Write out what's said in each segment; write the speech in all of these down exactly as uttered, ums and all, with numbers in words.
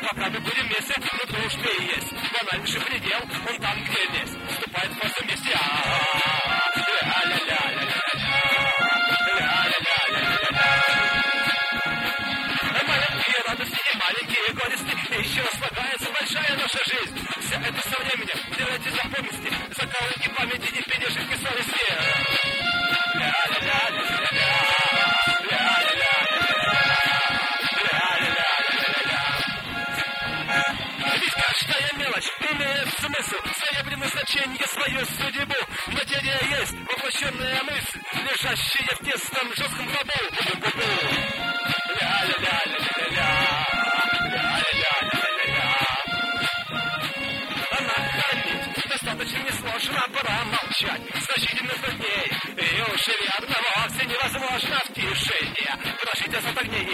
Пока мы будем вместе, но дружбе и есть банальнейший предел, он там, где лезть, вступает в просто вместе. Маленькие радости и маленькие горести, и еще слагается большая наша жизнь. Все это со временем, делайте запомните, закалывайте памяти и пение жидкой совести. Ведь каждая мелочь имеет смысл, свое предназначение, свою судьбу. Материя есть воплощенная мысль, лежащая в тесном жестком гробу. Она хранит, достаточно несложно промолчать значительных дней. И уж верно, вовсе невозможно в тишине прожить остаток дней.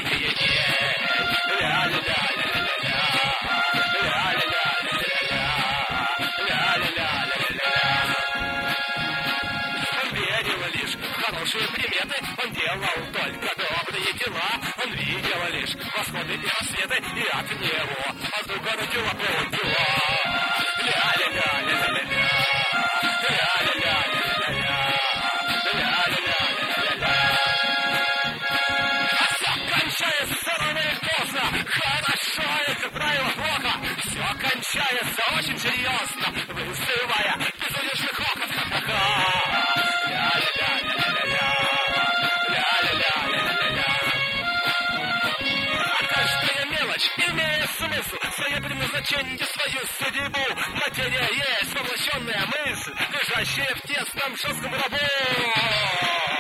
Он верил лишь в хорошие приметы, он делал только добрые дела. Он видел лишь восходы и рассветы, и от него от друга родила полдела. Кончается рано и поздно, хорошо, это правило плохо. Все кончается очень серьезно, вызывая безудержных окон. Каждая мелочь имеет смысл, свое предназначение, свою судьбу. Материя есть воплощенная мысль, лежащая в тесном жестком рабу.